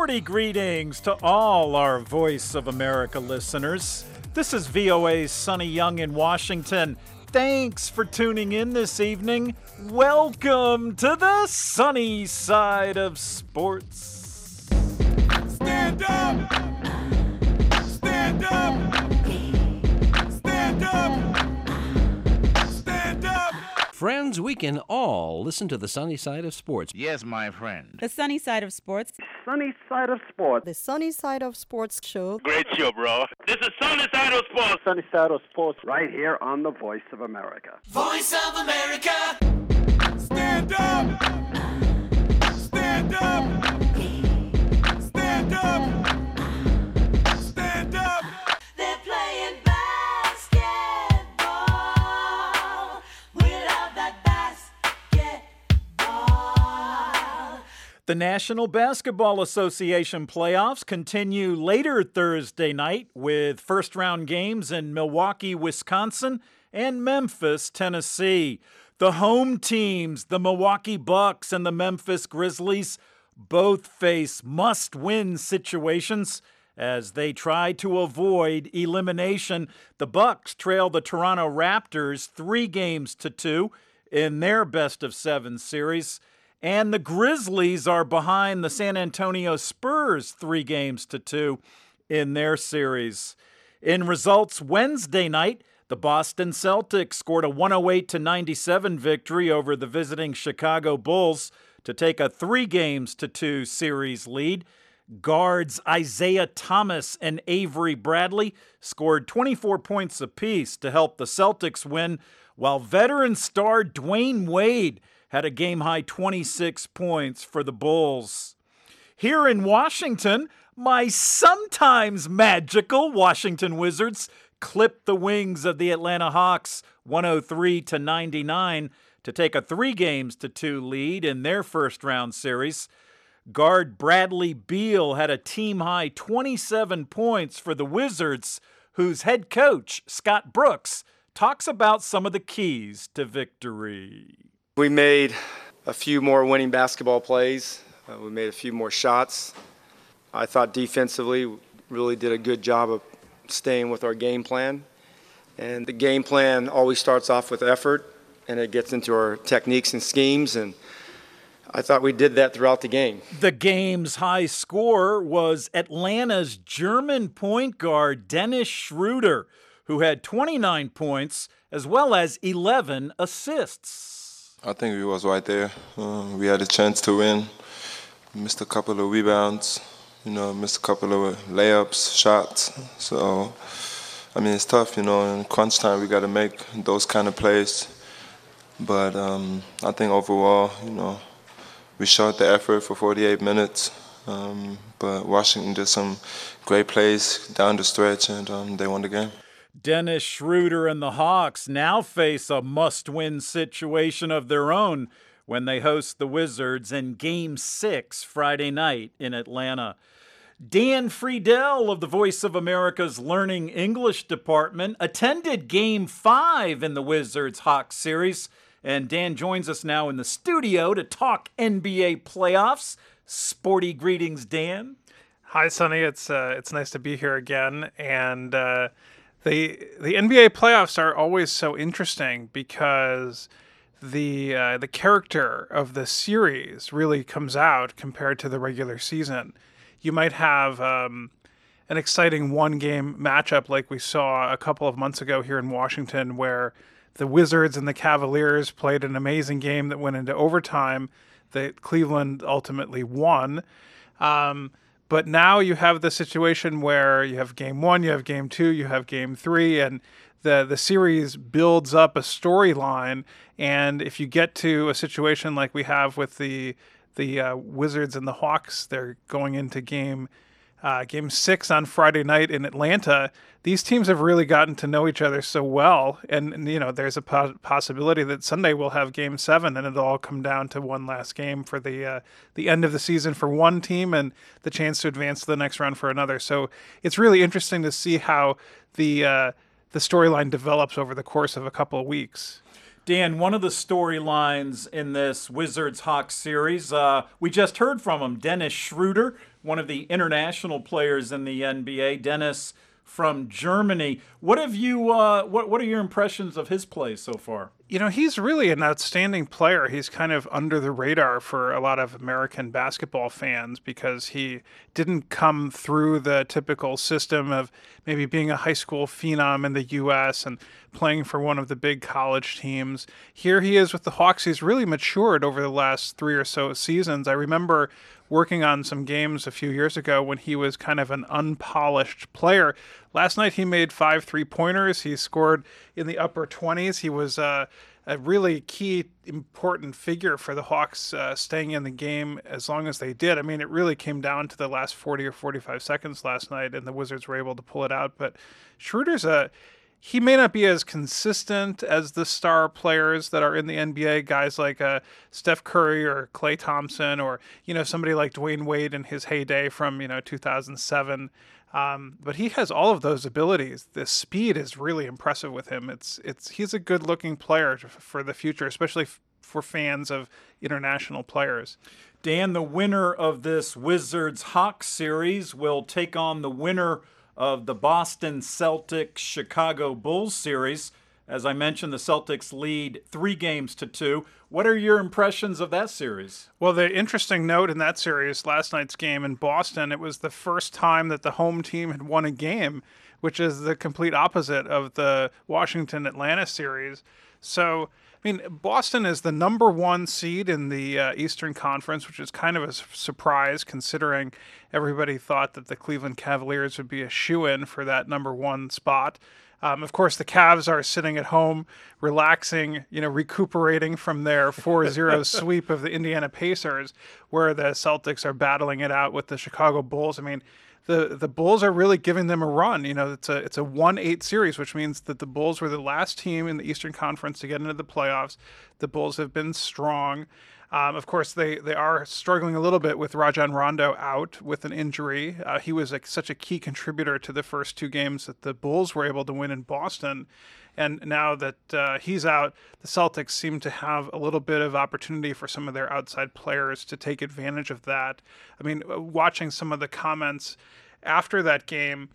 Sporty greetings to all our Voice of America listeners. This is VOA's Sonny Young in Washington. Thanks for tuning in this evening. Welcome to the sunny side of sports. Stand up! Stand up! Stand up! Stand up! Friends, we can all listen to the sunny side of sports. Yes, my friend. The sunny side of sports. Sunny Side of Sports. The Sunny Side of Sports show. Great show, bro. This is Sunny Side of Sports. Sunny Side of Sports right here on the Voice of America. Voice of America! Stand up! Stand up! Stand up! Stand up! They're playing basketball. We love that basketball. The National Basketball Association playoffs continue later Thursday night with first-round games in Milwaukee, Wisconsin, and Memphis, Tennessee. The home teams, the Milwaukee Bucks and the Memphis Grizzlies, both face must-win situations as they try to avoid elimination. The Bucks trail the Toronto Raptors 3-2 in their best-of-7 series, and the Grizzlies are behind the San Antonio Spurs 3-2 in their series. In results Wednesday night, the Boston Celtics scored a 108-97 victory over the visiting Chicago Bulls to take a 3-2 series lead. Guards Isaiah Thomas and Avery Bradley scored 24 points apiece to help the Celtics win, while veteran star Dwayne Wade had a game-high 26 points for the Bulls. Here in Washington, my sometimes magical Washington Wizards clipped the wings of the Atlanta Hawks 103-99 to take a 3-2 lead in their first-round series. Guard Bradley Beal had a team-high 27 points for the Wizards, whose head coach, Scott Brooks, talks about some of the keys to victory. We made a few more winning basketball plays. We made a few more shots. I thought defensively we really did a good job of staying with our game plan. And the game plan always starts off with effort, and it gets into our techniques and schemes, and I thought we did that throughout the game. The game's high score was Atlanta's German point guard Dennis Schroeder, who had 29 points as well as 11 assists. I think we was right there. We had a chance to win. Missed a couple of rebounds, missed a couple of layups, shots. So, it's tough, in crunch time we got to make those kind of plays. But I think overall, we showed the effort for 48 minutes. But Washington did some great plays down the stretch, and they won the game. Dennis Schroeder and the Hawks now face a must-win situation of their own when they host the Wizards in Game 6 Friday night in Atlanta. Dan Friedel of the Voice of America's Learning English Department attended Game 5 in the Wizards-Hawks series, and Dan joins us now in the studio to talk NBA playoffs. Sporty greetings, Dan. Hi, Sonny. It's nice to be here again, and the NBA playoffs are always so interesting because the character of the series really comes out compared to the regular season. You might have an exciting one-game matchup like we saw a couple of months ago here in Washington, where the Wizards and the Cavaliers played an amazing game that went into overtime that Cleveland ultimately won. But now you have the situation where you have Game 1, you have Game 2, you have Game 3, and the series builds up a storyline. And if you get to a situation like we have with the Wizards and the Hawks, they're going into Game 6 on Friday night in Atlanta. These teams have really gotten to know each other so well, and there's a possibility that Sunday we'll have Game 7, and it'll all come down to one last game for the end of the season for one team and the chance to advance to the next round for another. So it's really interesting to see how the storyline develops over the course of a couple of weeks. Dan, one of the storylines in this Wizards-Hawks series, we just heard from him, Dennis Schroeder, one of the international players in the NBA, Dennis from Germany. What have you? What are your impressions of his play so far? You know, he's really an outstanding player. He's kind of under the radar for a lot of American basketball fans because he didn't come through the typical system of maybe being a high school phenom in the U.S. and playing for one of the big college teams. Here he is with the Hawks. He's really matured over the last 3 or so seasons. I remember working on some games a few years ago when he was kind of an unpolished player. Last night he made 5 3-pointers. He scored in the upper 20s. He was a really key, important figure for the Hawks staying in the game as long as they did. I mean, it really came down to the last 40 or 45 seconds last night, and the Wizards were able to pull it out. But Schroeder's he may not be as consistent as the star players that are in the NBA, guys like Steph Curry or Klay Thompson or, somebody like Dwayne Wade in his heyday from, 2007. But he has all of those abilities. The speed is really impressive with him. He's a good-looking player for the future, especially for fans of international players. Dan, the winner of this Wizards-Hawks series will take on the winner of the Boston Celtics Chicago Bulls series. As I mentioned, the Celtics lead 3-2. What are your impressions of that series? Well, the interesting note in that series, last night's game in Boston, it was the first time that the home team had won a game, which is the complete opposite of the Washington-Atlanta series. So, I mean, Boston is the number 1 seed in the Eastern Conference, which is kind of a surprise considering everybody thought that the Cleveland Cavaliers would be a shoo-in for that number 1 spot. Of course, the Cavs are sitting at home, relaxing, recuperating from their 4-0 sweep of the Indiana Pacers, where the Celtics are battling it out with the Chicago Bulls. I mean, the Bulls are really giving them a run. It's a 1-8 series, which means that the Bulls were the last team in the Eastern Conference to get into the playoffs. The Bulls have been strong. Of course, they are struggling a little bit with Rajon Rondo out with an injury. He was such a key contributor to the first 2 games that the Bulls were able to win in Boston. And now that he's out, the Celtics seem to have a little bit of opportunity for some of their outside players to take advantage of that. I mean, watching some of the comments after that game,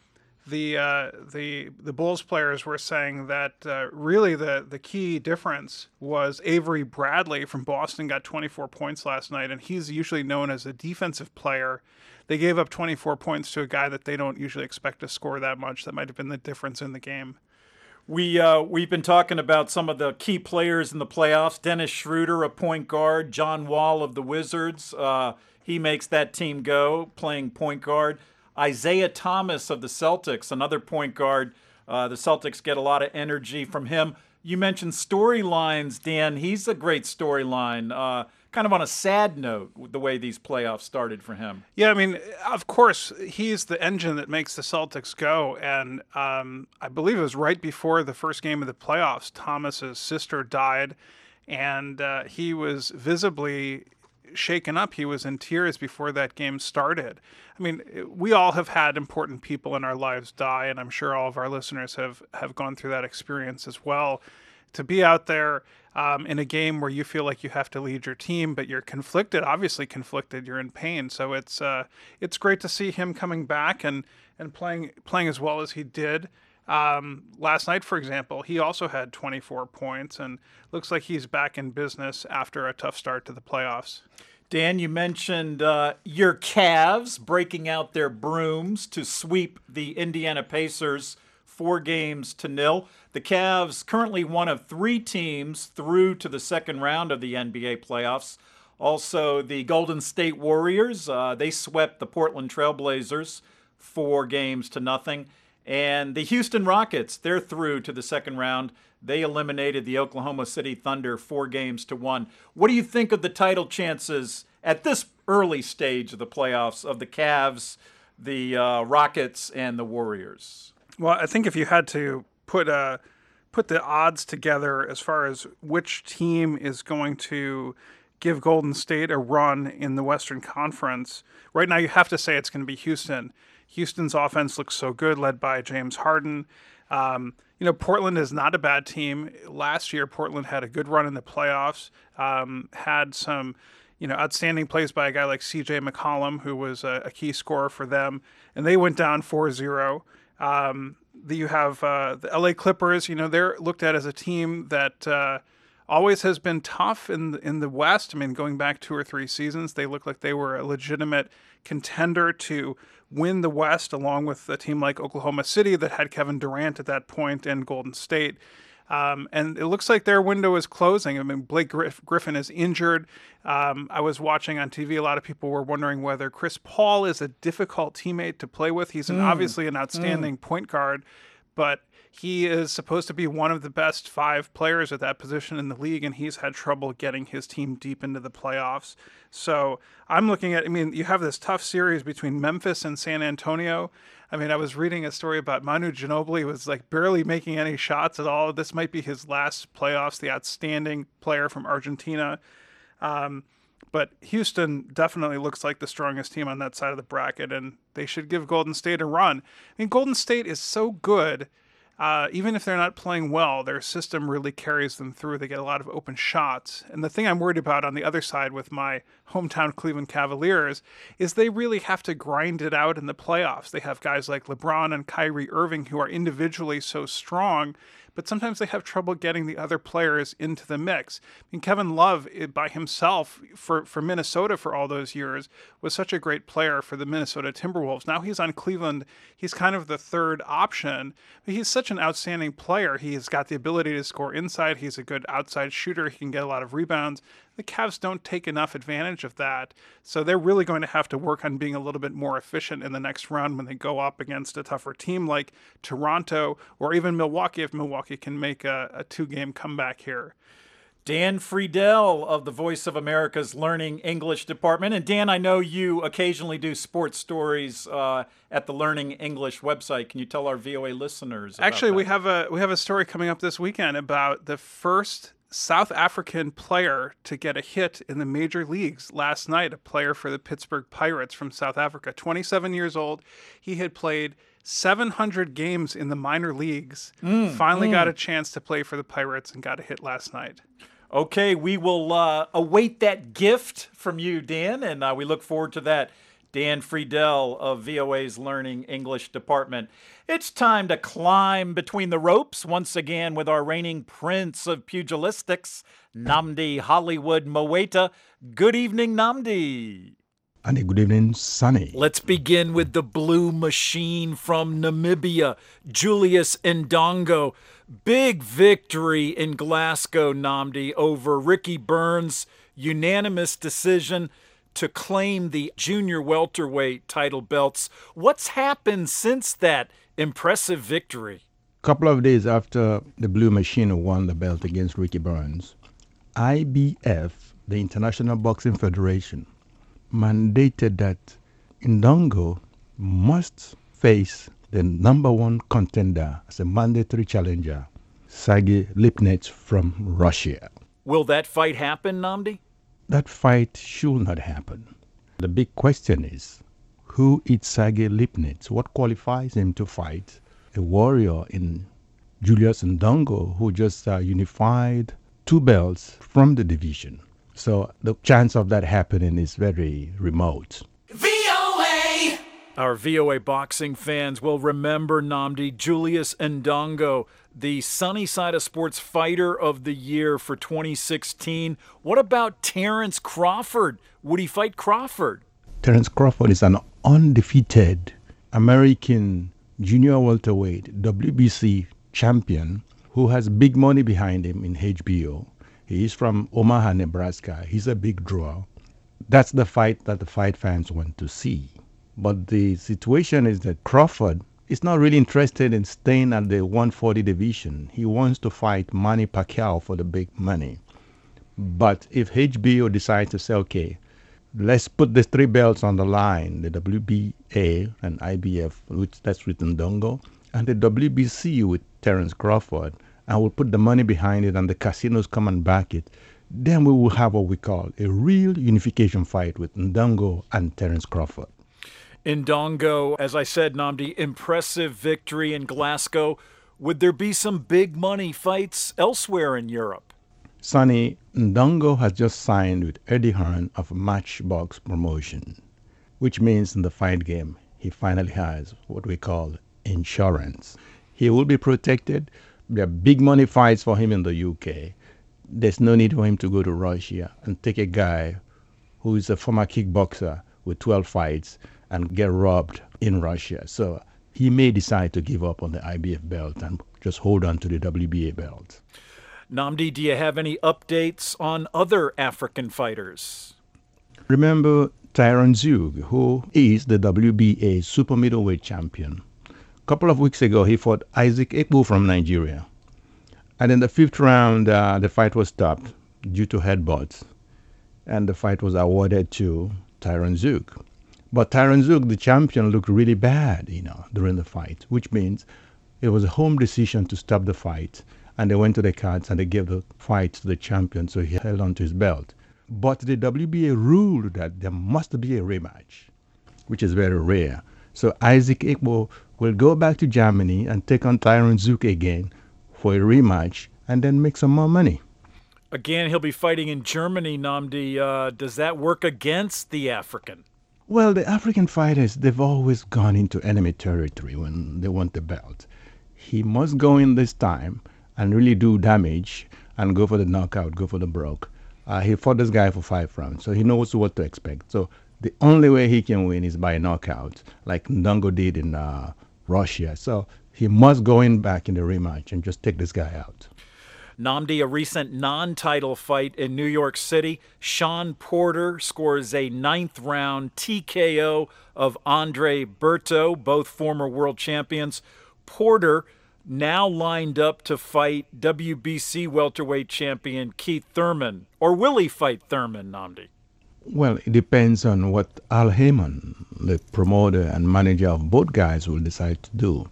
the Bulls players were saying that really the key difference was Avery Bradley from Boston got 24 points last night, and he's usually known as a defensive player. They gave up 24 points to a guy that they don't usually expect to score that much. That might have been the difference in the game. We've been talking about some of the key players in the playoffs. Dennis Schroeder, a point guard. John Wall of the Wizards. He makes that team go, playing point guard. Isaiah Thomas of the Celtics, another point guard. The Celtics get a lot of energy from him. You mentioned storylines, Dan. He's a great storyline. Kind of on a sad note, the way these playoffs started for him. Yeah, I mean, of course, he's the engine that makes the Celtics go. And I believe it was right before the first game of the playoffs, Thomas's sister died, and he was visibly shaken up. He was in tears before that game started. I mean, we all have had important people in our lives die, and I'm sure all of our listeners have gone through that experience as well. To be out there in a game where you feel like you have to lead your team, but you're conflicted, obviously conflicted, you're in pain. So it's great to see him coming back and playing as well as he did. Last night, for example, he also had 24 points and looks like he's back in business after a tough start to the playoffs. Dan, you mentioned your Cavs breaking out their brooms to sweep the Indiana Pacers 4-0. The Cavs currently one of 3 teams through to the second round of the NBA playoffs. Also, the Golden State Warriors, they swept the Portland Trailblazers 4-0. And the Houston Rockets, they're through to the second round. They eliminated the Oklahoma City Thunder 4-1. What do you think of the title chances at this early stage of the playoffs of the Cavs, the Rockets, and the Warriors? Well, I think if you had to put the odds together as far as which team is going to give Golden State a run in the Western Conference, right now you have to say it's going to be Houston. Houston's offense looks so good, led by James Harden. Portland is not a bad team. Last year, Portland had a good run in the playoffs, had some, outstanding plays by a guy like C.J. McCollum, who was a key scorer for them, and they went down 4-0. You have the LA Clippers. They're looked at as a team that always has been tough in the West. I mean, going back 2 or 3 seasons, they looked like they were a legitimate contender to win the West, along with a team like Oklahoma City that had Kevin Durant at that point and Golden State. And it looks like their window is closing. I mean, Blake Griffin is injured. I was watching on TV. A lot of people were wondering whether Chris Paul is a difficult teammate to play with. He's obviously an outstanding point guard, but he is supposed to be one of the best 5 players at that position in the league, and he's had trouble getting his team deep into the playoffs. So I'm looking at, you have this tough series between Memphis and San Antonio. I was reading a story about Manu Ginobili was like barely making any shots at all. This might be his last playoffs, the outstanding player from Argentina. But Houston definitely looks like the strongest team on that side of the bracket, and they should give Golden State a run. Golden State is so good. Even if they're not playing well, their system really carries them through. They get a lot of open shots. And the thing I'm worried about on the other side with my hometown Cleveland Cavaliers is they really have to grind it out in the playoffs. They have guys like LeBron and Kyrie Irving who are individually so strong, but sometimes they have trouble getting the other players into the mix. Kevin Love by himself for Minnesota for all those years was such a great player for the Minnesota Timberwolves. Now he's on Cleveland. He's kind of the third option, but he's such an outstanding player. He's got the ability to score inside. He's a good outside shooter. He can get a lot of rebounds. The Cavs don't take enough advantage of that, so they're really going to have to work on being a little bit more efficient in the next round when they go up against a tougher team like Toronto or even Milwaukee, if Milwaukee can make a 2-game comeback here. Dan Friedel of the Voice of America's Learning English Department. And Dan, I know you occasionally do sports stories at the Learning English website. Can you tell our VOA listeners about Actually, that? we have a story coming up this weekend about the first South African player to get a hit in the major leagues last night, a player for the Pittsburgh Pirates from South Africa, 27 years old. He had played 700 games in the minor leagues, finally got a chance to play for the Pirates and got a hit last night. Okay, we will await that gift from you, Dan, and we look forward to that. Dan Friedel of VOA's Learning English Department. It's time to climb between the ropes once again with our reigning prince of pugilistics, Nnamdi Hollywood Mowaita. Good evening, Nnamdi. And good evening, Sonny. Let's begin with the blue machine from Namibia, Julius Ndongo. Big victory in Glasgow, Nnamdi, over Ricky Burns. Unanimous decision to claim the junior welterweight title belts. What's happened since that impressive victory? A couple of days after the Blue Machine won the belt against Ricky Burns, IBF, the International Boxing Federation, mandated that Ndongo must face the number 1 contender as a mandatory challenger, Sergey Lipnets from Russia. Will that fight happen, Nnamdi? That fight should not happen. The big question is, who is Sergey Lipnets? What qualifies him to fight a warrior in Julius Ndongo, who just unified 2 belts from the division? So the chance of that happening is very remote. VOA! Our VOA boxing fans will remember, Nnamdi, Julius Ndongo, the Sunny Side of Sports Fighter of the Year for 2016. What about Terrence Crawford? Would he fight Crawford? Terrence Crawford is an undefeated American junior welterweight WBC champion who has big money behind him in HBO. He is from Omaha, Nebraska. He's a big draw. That's the fight that the fight fans want to see. But the situation is that Crawford is not really interested in staying at the 140 division. He wants to fight Manny Pacquiao for the big money. But if HBO decides to say, okay, let's put the 3 belts on the line, the WBA and IBF, which that's with Ndongo, and the WBC with Terrence Crawford, and we'll put the money behind it and the casinos come and back it, then we will have what we call a real unification fight with Ndongo and Terrence Crawford. Ndongo, as I said, Nnamdi, impressive victory in Glasgow. would there be some big money fights elsewhere in Europe? Sonny, Ndongo has just signed with Eddie Hearn of Matchbox Promotion, which means in the fight game he finally has what we call insurance. He will be protected. There are big money fights for him in the UK. There's no need for him to go to Russia and take a guy who is a former kickboxer with 12 fights and get robbed in Russia. So he may decide to give up on the IBF belt and just hold on to the WBA belt. Nnamdi, do you have any updates on other African fighters? Remember Tyron Zug, who is the WBA super middleweight champion. A couple of weeks ago, he fought Isaac Ekbo from Nigeria. And in the 5th round, the fight was stopped due to headbutts. And the fight was awarded to Tyron Zug. But Tyron Zug, the champion, looked really bad, during the fight, which means it was a home decision to stop the fight. And they went to the cards and they gave the fight to the champion, so he held on to his belt. But the WBA ruled that there must be a rematch, which is very rare. So Isaac Ekbo will go back to Germany and take on Tyron Zug again for a rematch and then make some more money. Again, he'll be fighting in Germany, Nnamdi. Does that work against the African? Well, the African fighters, they've always gone into enemy territory when they want the belt. He must go in this time and really do damage and go for the knockout, go for the broke. He fought this guy for 5 rounds, so he knows what to expect. So the only way he can win is by knockout, like Ndongo did in Russia. So he must go in back in the rematch and just take this guy out. Nnamdi, a recent non-title fight in New York City. Sean Porter scores a 9th round TKO of Andre Berto, both former world champions. Porter now lined up to fight WBC welterweight champion Keith Thurman. Or will he fight Thurman, Nnamdi? Well, it depends on what Al Heyman, the promoter and manager of both guys, will decide to do.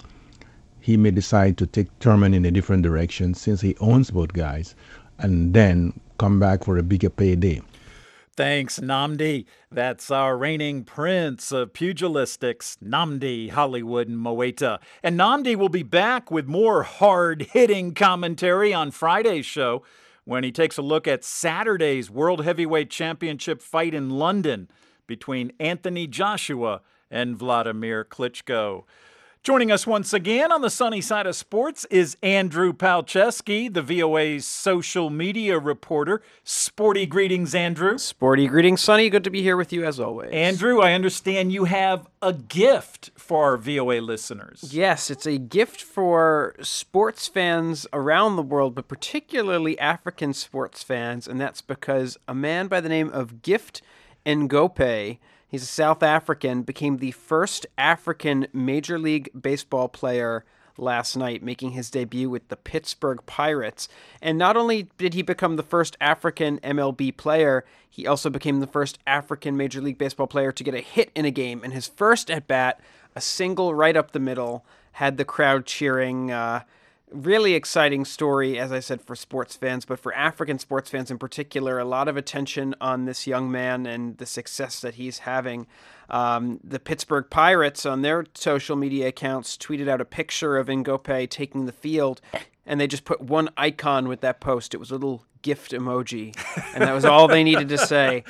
He may decide to take Thurman in a different direction since he owns both guys and then come back for a bigger payday. Thanks, Nnamdi. That's our reigning prince of pugilistics, Nnamdi Hollywood Moeta. And Nnamdi will be back with more hard-hitting commentary on Friday's show when he takes a look at Saturday's World Heavyweight Championship fight in London between Anthony Joshua and Vladimir Klitschko. Joining us once again on the sunny side of sports is Andrew Palczewski, the VOA's social media reporter. Sporty greetings, Andrew. Sporty greetings, Sonny. Good to be here with you as always. Andrew, I understand you have a gift for our VOA listeners. Yes, it's a gift for sports fans around the world, but particularly African sports fans, and that's because a man by the name of Gift Ngope, he's a South African, became the first African Major League Baseball player last night, making his debut with the Pittsburgh Pirates. And not only did he become the first African MLB player, he also became the first African Major League Baseball player to get a hit in a game. And his first at-bat, a single right up the middle, had the crowd cheering. Really exciting story, as I said, for sports fans, but for African sports fans in particular, a lot of attention on this young man and the success that he's having. The Pittsburgh Pirates, on their social media accounts, tweeted out a picture of Ngope taking the field, and they just put one icon with that post. It was a little gift emoji, and that was all they needed to say.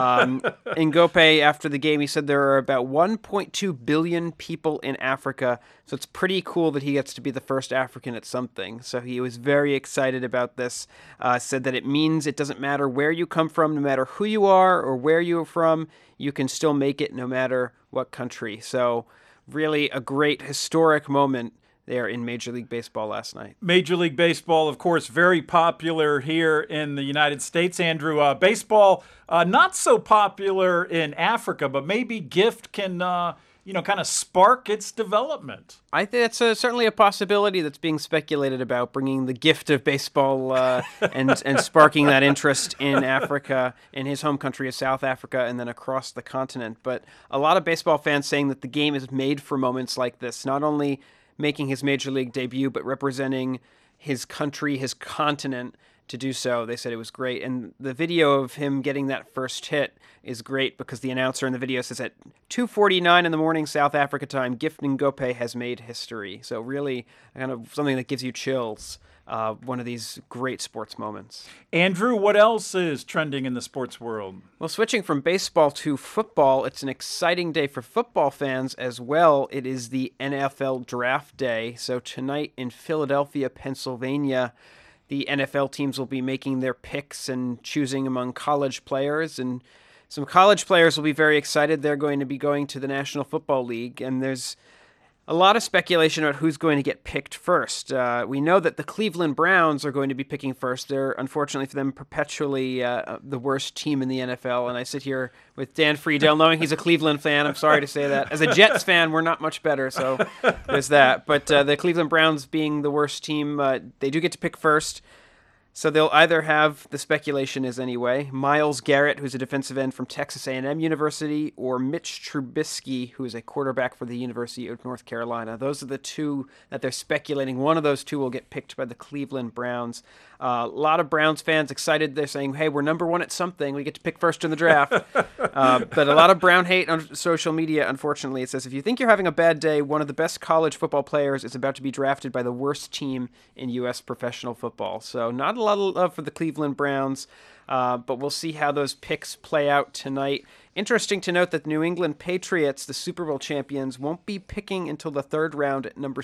Ngope, after the game, he said there are about 1.2 billion people in Africa, so it's pretty cool that he gets to be the first African at something. So he was very excited about this, said that it means it doesn't matter where you come from, no matter who you are or where you're from, you can still make it no matter what country. So really a great historic moment there in Major League Baseball last night. Major League Baseball, of course, very popular here in the United States. Andrew, baseball not so popular in Africa, but maybe Gift can, kind of spark its development. I think that's certainly a possibility that's being speculated about, bringing the gift of baseball and sparking that interest in Africa, in his home country of South Africa, and then across the continent. But a lot of baseball fans saying that the game is made for moments like this, not only making his Major League debut, but representing his country, his continent, to do so. They said it was great. And the video of him getting that first hit is great because the announcer in the video says at 2:49 in the morning South Africa time, Gift Ngope has made history. So really kind of something that gives you chills. One of these great sports moments. Andrew, what else is trending in the sports world? Well, switching from baseball to football, it's an exciting day for football fans as well. It is the NFL Draft Day. So tonight in Philadelphia, Pennsylvania, the NFL teams will be making their picks and choosing among college players. And some college players will be very excited. They're going to be going to the National Football League. And there's a lot of speculation about who's going to get picked first. We know that the Cleveland Browns are going to be picking first. They're, unfortunately for them, perpetually the worst team in the NFL. And I sit here with Dan Friedel, knowing he's a Cleveland fan. I'm sorry to say that. As a Jets fan, we're not much better, so there's that. But the Cleveland Browns being the worst team, they do get to pick first. So they'll either have, the speculation is anyway, Myles Garrett, who's a defensive end from Texas A&M University, or Mitch Trubisky, who is a quarterback for the University of North Carolina. Those are the two that they're speculating. One of those two will get picked by the Cleveland Browns. A lot of Browns fans excited. They're saying, hey, we're number one at something. We get to pick first in the draft. But a lot of Brown hate on social media, unfortunately. It says, if you think you're having a bad day, one of the best college football players is about to be drafted by the worst team in U.S. professional football. So not a lot of love for the Cleveland Browns, but we'll see how those picks play out tonight. Interesting to note that the New England Patriots, the Super Bowl champions, won't be picking until the third round at number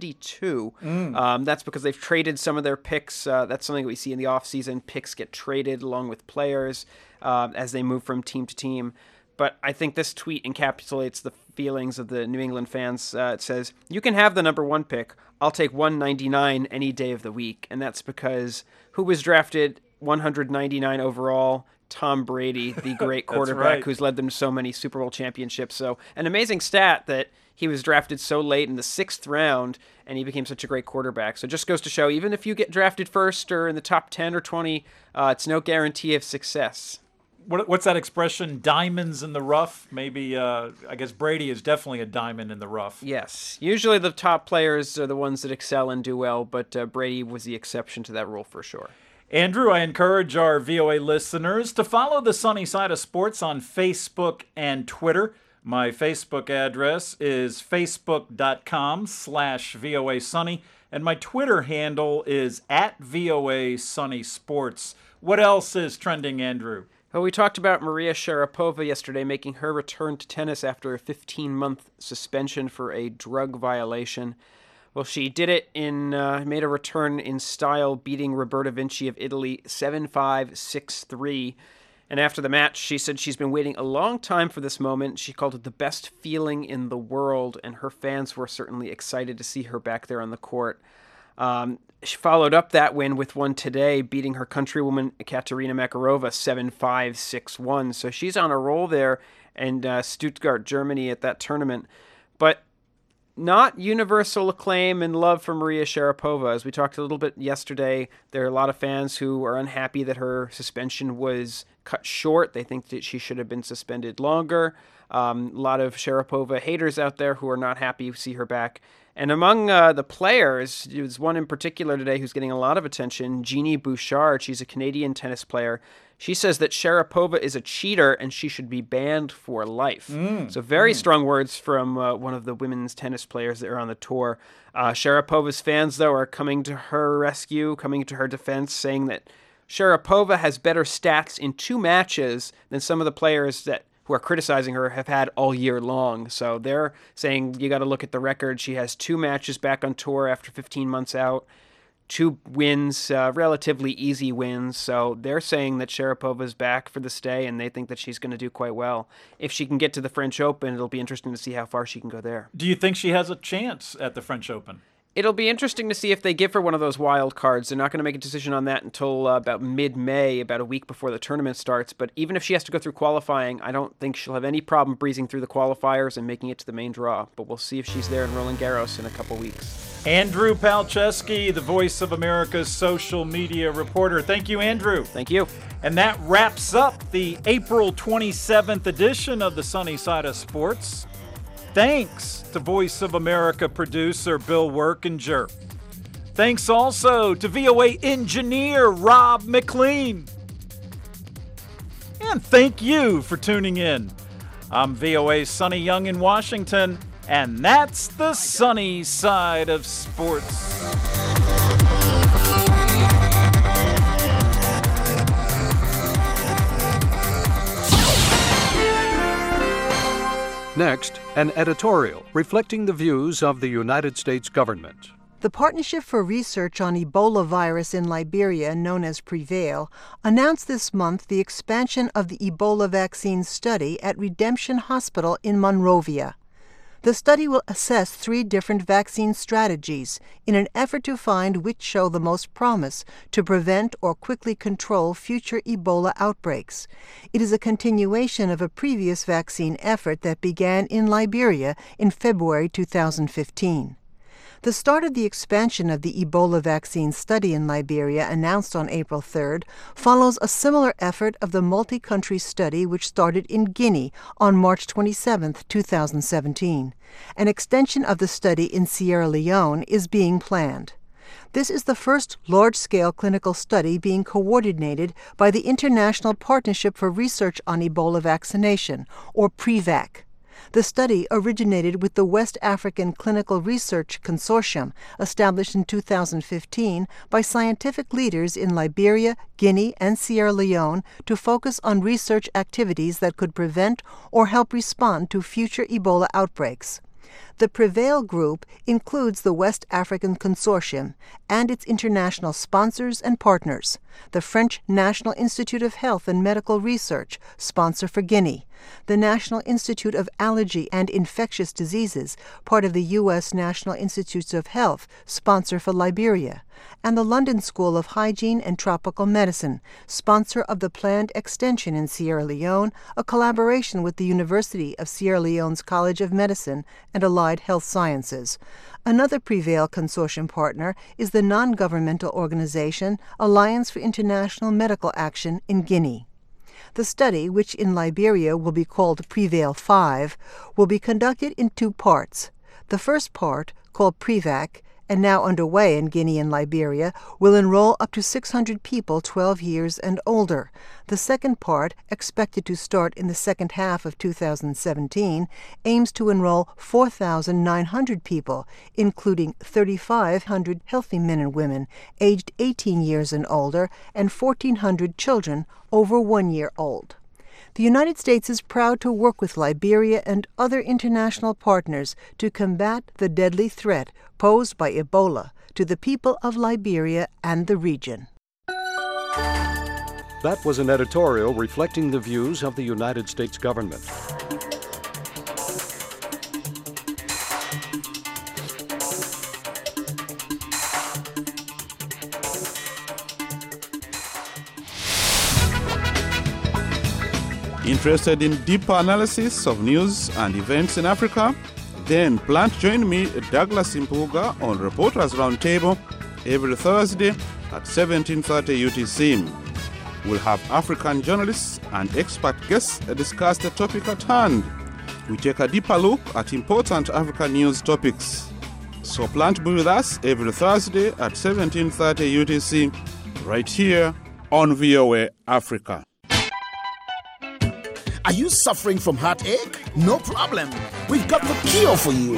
72. That's because they've traded some of their picks. That's something we see in the offseason. Picks get traded along with players as they move from team to team. But I think this tweet encapsulates the feelings of the New England fans. It says, you can have the number one pick. I'll take 199 any day of the week. And that's because who was drafted 199 overall? Tom Brady, the great quarterback right. who's led them to so many Super Bowl championships. So an amazing stat that he was drafted so late in the 6th round and he became such a great quarterback. So it just goes to show, even if you get drafted first or in the top 10 or 20, it's no guarantee of success. What's that expression? Diamonds in the rough? Maybe, I guess Brady is definitely a diamond in the rough. Yes. Usually the top players are the ones that excel and do well, but Brady was the exception to that rule for sure. Andrew, I encourage our VOA listeners to follow the Sunny Side of Sports on Facebook and Twitter. My Facebook address is facebook.com/VOA Sunny, and my Twitter handle is @VOA Sunny Sports. What else is trending, Andrew? Well, we talked about Maria Sharapova yesterday making her return to tennis after a 15-month suspension for a drug violation. Well, she did it made a return in style, beating Roberta Vinci of Italy 7-5, 6-3. And after the match, she said she's been waiting a long time for this moment. She called it the best feeling in the world, and her fans were certainly excited to see her back there on the court. She followed up that win with one today, beating her countrywoman Katerina Makarova 7-5, 6-1. So she's on a roll there in Stuttgart, Germany at that tournament. But not universal acclaim and love for Maria Sharapova. As we talked a little bit yesterday, there are a lot of fans who are unhappy that her suspension was cut short. They think that she should have been suspended longer. A lot of Sharapova haters out there who are not happy to see her back. And among the players, there's one in particular today who's getting a lot of attention, Jeannie Bouchard. She's a Canadian tennis player. She says that Sharapova is a cheater and she should be banned for life. So very strong words from one of the women's tennis players that are on the tour. Sharapova's fans, though, are coming to her rescue, coming to her defense, saying that Sharapova has better stats in 2 matches than some of the players who are criticizing her have had all year long. So they're saying you got to look at the record. She has 2 matches back on tour after 15 months out, 2 wins, relatively easy wins. So they're saying that Sharapova's back for the stay, and they think that she's going to do quite well. If she can get to the French Open, it'll be interesting to see how far she can go there. Do you think she has a chance at the French Open? It'll be interesting to see if they give her one of those wild cards. They're not going to make a decision on that until about mid-May, about a week before the tournament starts. But even if she has to go through qualifying, I don't think she'll have any problem breezing through the qualifiers and making it to the main draw. But we'll see if she's there in Roland Garros in a couple weeks. Andrew Palczewski, the Voice of America's social media reporter. Thank you, Andrew. Thank you. And that wraps up the April 27th edition of the Sunny Side of Sports. Thanks to Voice of America producer Bill Workinger. Thanks also to VOA engineer Rob McLean. And thank you for tuning in. I'm VOA's Sonny Young in Washington, and that's the sunny side of sports. Next, an editorial reflecting the views of the United States government. The Partnership for Research on Ebola virus in Liberia, known as PREVAIL, announced this month the expansion of the Ebola vaccine study at Redemption Hospital in Monrovia. The study will assess 3 different vaccine strategies in an effort to find which show the most promise to prevent or quickly control future Ebola outbreaks. It is a continuation of a previous vaccine effort that began in Liberia in February 2015. The start of the expansion of the Ebola vaccine study in Liberia, announced on April 3rd, follows a similar effort of the multi-country study which started in Guinea on March 27, 2017. An extension of the study in Sierra Leone is being planned. This is the first large-scale clinical study being coordinated by the International Partnership for Research on Ebola Vaccination, or PREVAC. The study originated with the West African Clinical Research Consortium, established in 2015 by scientific leaders in Liberia, Guinea, and Sierra Leone to focus on research activities that could prevent or help respond to future Ebola outbreaks. The PREVAIL group includes the West African Consortium and its international sponsors and partners, the French National Institute of Health and Medical Research, sponsor for Guinea, the National Institute of Allergy and Infectious Diseases, part of the U.S. National Institutes of Health, sponsor for Liberia, and the London School of Hygiene and Tropical Medicine, sponsor of the planned extension in Sierra Leone, a collaboration with the University of Sierra Leone's College of Medicine and Allied Health Sciences. Another PREVAIL consortium partner is the non-governmental organization Alliance for International Medical Action in Guinea. The study, which in Liberia will be called PREVAIL 5, will be conducted in 2 parts. The first part, called PREVAC, and now underway in Guinea and Liberia, will enroll up to 600 people 12 years and older. The second part, expected to start in the second half of 2017, aims to enroll 4,900 people, including 3,500 healthy men and women aged 18 years and older, and 1,400 children over 1 year old. The United States is proud to work with Liberia and other international partners to combat the deadly threat posed by Ebola to the people of Liberia and the region. That was an editorial reflecting the views of the United States government. Interested in deeper analysis of news and events in Africa? Then plan to join me, Douglas Impuga, on Reporters Roundtable every Thursday at 17:30 UTC. We'll have African journalists and expert guests discuss the topic at hand. We take a deeper look at important African news topics. So plan to be with us every Thursday at 17:30 UTC, right here on VOA Africa. Are you suffering from heartache? No problem. We've got the cure for you.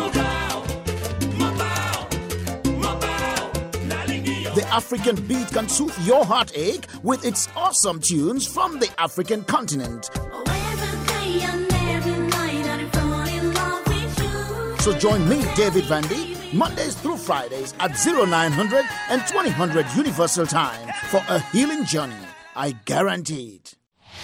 The African Beat can soothe your heartache with its awesome tunes from the African continent. So join me, David Vandy, Mondays through Fridays at 0900 and 2000 Universal Time for a healing journey. I guarantee it.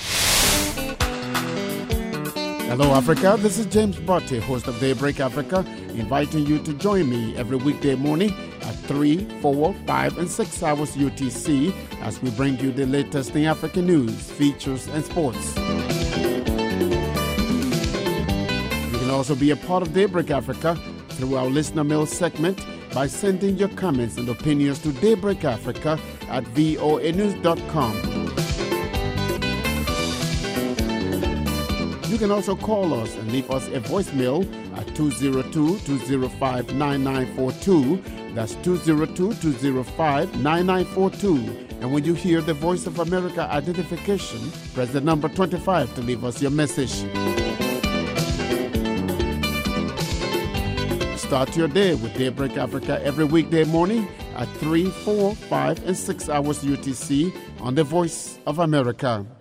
Hello, Africa. This is James Botte, host of Daybreak Africa, inviting you to join me every weekday morning at 3, 4, 5, and 6 hours UTC as we bring you the latest in African news, features, and sports. You can also be a part of Daybreak Africa through our listener mail segment by sending your comments and opinions to daybreakafrica@voanews.com. You can also call us and leave us a voicemail at 202-205-9942. That's 202-205-9942. And when you hear the Voice of America identification, press the number 25 to leave us your message. Start your day with Daybreak Africa every weekday morning at 3, 4, 5, and 6 hours UTC on the Voice of America.